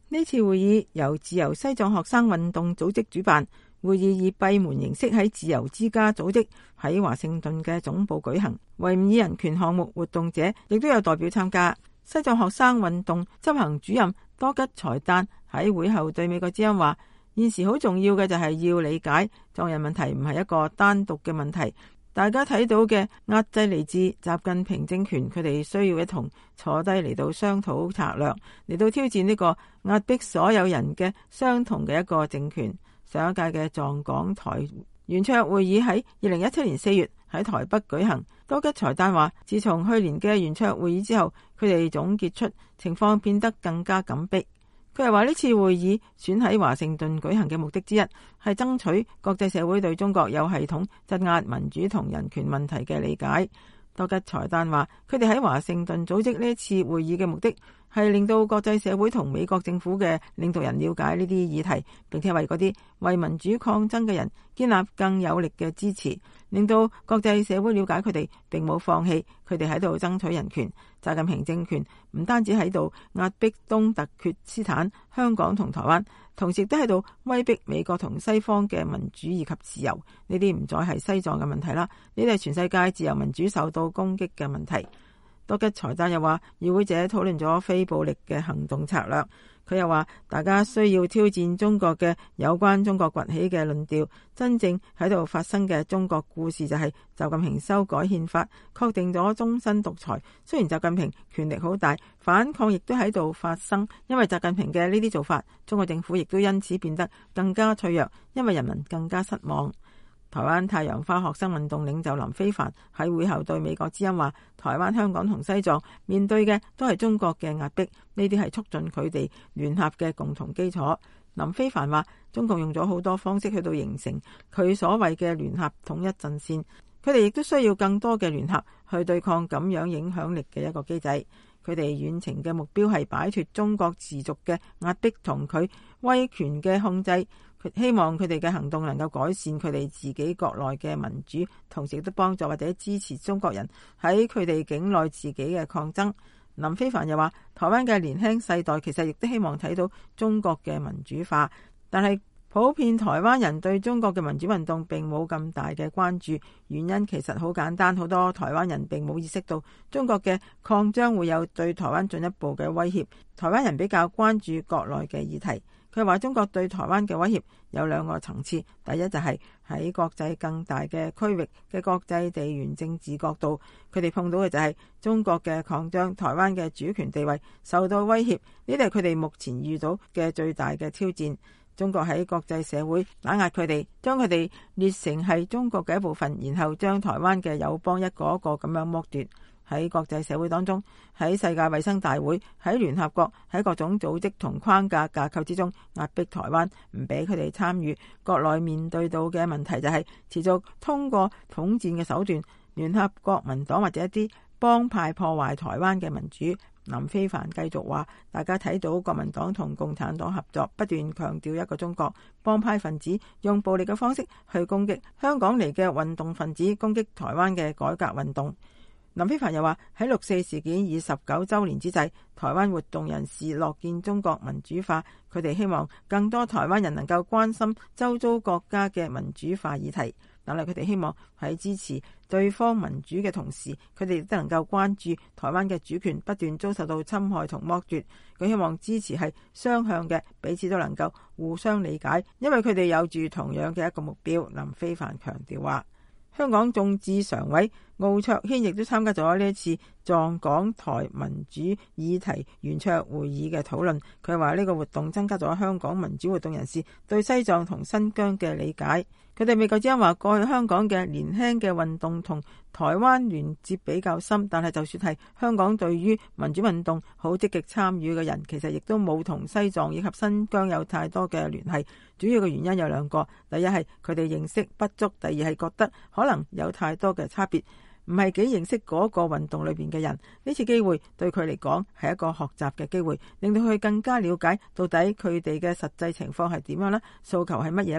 呢次會議由自由西藏學生運動組織主辦，會議以閉門形式喺自由之家組織喺華盛頓嘅總部舉行。維吾爾人權項目活動者亦都有代表參加。西藏學生運動執行主任多吉才旦喺會後對美國之音話：現時好重要嘅就係要理解藏人問題唔係一個單獨嘅問題。大家睇到嘅壓制嚟自習近平政權，佢哋需要一同坐低嚟到商討策略，嚟到挑戰呢個壓迫所有人嘅相同嘅一個政權。上一屆嘅藏港台圓桌會議喺2017年4月喺台北舉行。多吉才旦話：自從去年嘅圓桌會議之後，佢哋總結出情況變得更加緊迫。佢又話呢次會議選喺華盛頓舉行嘅目的之一係爭取國際社會對中國有系統鎮壓民主同人權問題嘅理解。多吉才旦話：佢哋喺華盛頓組織呢次會議嘅目的係令到國際社會同美國政府嘅領導人了解呢啲議題，並且為嗰啲為民主抗爭嘅人建立更有力嘅支持，令到國際社會了解佢哋並冇放棄，佢哋喺度爭取人權。習近平政權唔單止喺度壓迫東突厥斯坦、香港同台灣，同時都喺度威逼美國同西方嘅民主以及自由。呢啲唔再係西藏嘅問題啦，呢啲係全世界自由民主受到攻擊嘅問題。多吉才旦又話，與會者討論咗非暴力嘅行動策略。佢又話，大家需要挑戰中國嘅有關中國崛起嘅論調。真正喺度發生嘅中國故事就係習近平修改憲法，確定咗終身獨裁。雖然習近平權力好大，反抗亦都喺度發生。因為習近平嘅呢啲做法，中國政府亦都因此變得更加脆弱，因為人民更加失望。台灣太陽花學生運動領袖林飛帆喺會後對美國之音話：台灣、香港同西藏面對嘅都係中國嘅壓迫，呢啲係促進佢哋聯合嘅共同基礎。林飛帆話：中共用咗好多方式去到形成佢所謂嘅聯合統一陣線，佢哋亦都需要更多嘅聯合去對抗咁樣影響力嘅一個機制。佢哋遠程嘅目標係擺脫中國持續嘅壓迫同佢威權嘅控制。佢希望佢哋嘅行動能夠改善佢哋自己國內嘅民主，同時亦都幫助或者支持中國人喺佢哋境內自己嘅抗爭。林飛帆又話：台灣嘅年輕世代其實亦都希望睇到中國嘅民主化，但係普遍台灣人對中國嘅民主運動並冇咁大嘅關注。原因其實好簡單，好多台灣人並冇意識到中國嘅擴張會有對台灣進一步嘅威脅。台灣人比較關注國內嘅議題。佢話中國對台灣嘅威脅有兩個層次，第一就係喺國際更大嘅區域嘅國際地緣政治角度，佢哋碰到嘅就係中國嘅擴張，台灣嘅主權地位受到威脅，呢啲係佢哋目前遇到嘅最大嘅挑戰。中國喺國際社會打壓佢哋，將佢哋列成係中國嘅一部分，然後將台灣嘅友邦一個一個咁樣剝奪。喺國際社會當中，喺世界衛生大會、喺聯合國、喺各種組織同框架架構之中壓迫台灣，唔俾佢哋參與。國內面對到嘅問題就係持續通過統戰嘅手段，聯合國民黨或者一啲幫派破壞台灣嘅民主。林飛帆繼續話：大家睇到國民黨同共產黨合作，不斷強調一個中國，幫派分子用暴力嘅方式去攻擊香港嚟嘅運動分子，攻擊台灣嘅改革運動。林飛帆又話：喺六四事件以19週年之際，台灣活動人士樂見中國民主化，佢哋希望更多台灣人能夠關心周遭國家嘅民主化議題。但係佢哋希望喺支持對方民主嘅同時，佢哋亦都能夠關注台灣嘅主權不斷遭受到侵害同剝奪。佢希望支持係雙向嘅，彼此都能夠互相理解，因為佢哋有住同樣嘅一個目標。林飛帆強調話。香港眾志常委奧卓軒亦都參加咗呢一次藏港台民主議題圓桌會議嘅討論。佢話呢個活動增加咗香港民主活動人士對西藏同新疆嘅理解。佢哋美國之音話，過去香港嘅年輕嘅運動同台灣連接比較深，但係就算係香港對於民主運動好積極參與嘅人，其實亦都冇同西藏以及新疆有太多嘅聯繫。主要嘅原因有兩個，第一係佢哋認識不足，第二係覺得可能有太多嘅差別，唔係幾認識嗰個運動裏邊嘅人。呢次機會對佢嚟講係一個學習嘅機會，令到佢更加了解到底佢哋嘅實際情況係點樣呢？訴求係乜嘢呢？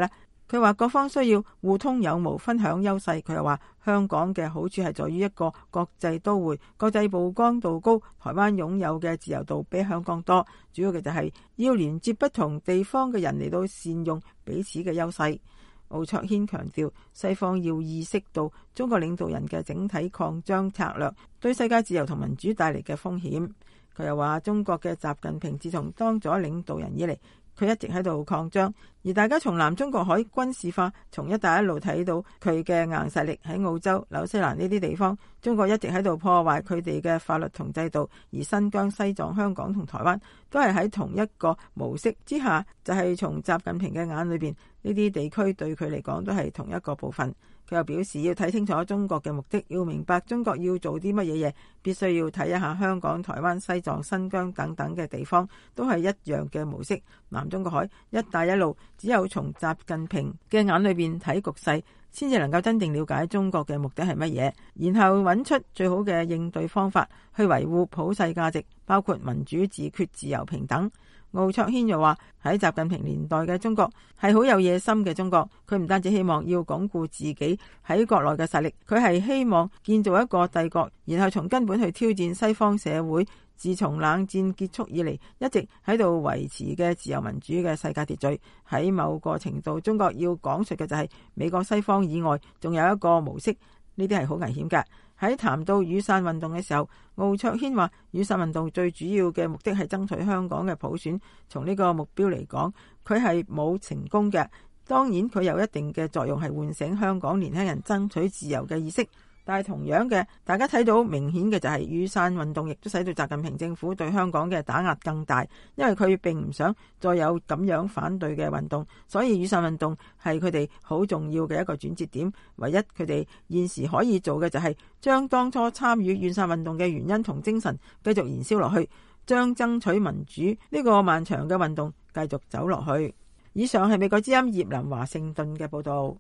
佢話各方需要互通有無，分享優勢。佢又話香港嘅好處係在於一個國際都會，國際曝光度高，台灣擁有嘅自由度比香港多，主要嘅就係要連接不同地方嘅人嚟到善用彼此嘅優勢。奧卓軒強調，西方要意識到中國領導人嘅整體擴張策略對世界自由同民主帶嚟嘅風險。佢又話，中國嘅習近平自從當咗領導人以嚟，佢一直喺度擴張，而大家從南中國海軍事化，從一帶一路睇到佢嘅硬實力。喺澳洲、紐西蘭呢啲地方，中國一直喺度破壞佢哋嘅法律同制度，而新疆、西藏、香港同台灣都係喺同一個模式之下，就係從習近平嘅眼裏邊，呢啲地區對佢嚟講都係同一個部分。佢又表示要睇清楚中國嘅目的，要明白中國要做啲乜嘢嘢，必須要睇一下香港、台灣、西藏、新疆等等嘅地方都係一樣嘅模式。南中國海、一帶一路，只有從習近平嘅眼裏邊睇局勢，先至能夠真正了解中國嘅目的係乜嘢，然後揾出最好嘅應對方法去維護普世價值，包括民主、自決、自由、平等。奧卓軒又話，喺習近平年代嘅中國係好有野心嘅中國，佢唔單止希望要鞏固自己喺國內嘅實力，佢係希望建造一個帝國，然後從根本去挑戰西方社會自從冷戰結束以嚟一直喺度維持嘅自由民主嘅世界秩序。喺某個程度，中國要講述嘅就係美國西方以外仲有一個模式，呢啲係好危險㗎。喺談到雨傘運動嘅時候，奧卓軒話雨傘運動最主要嘅目的係爭取香港嘅普選，從呢個目標嚟講，佢係冇成功嘅。當然佢有一定嘅作用，係喚醒香港年輕人爭取自由嘅意識。但係同樣嘅，大家睇到明顯嘅就係雨傘運動亦都使到習近平政府對香港嘅打壓更大，因為佢並唔想再有咁樣反對嘅運動，所以雨傘運動係佢哋好重要嘅一個轉折點。唯一佢哋現時可以做嘅就係將當初參與雨傘運動嘅原因同精神繼續燃燒落去，將爭取民主呢個漫長嘅運動繼續走落去。以上係美國之音葉林華盛頓嘅報道。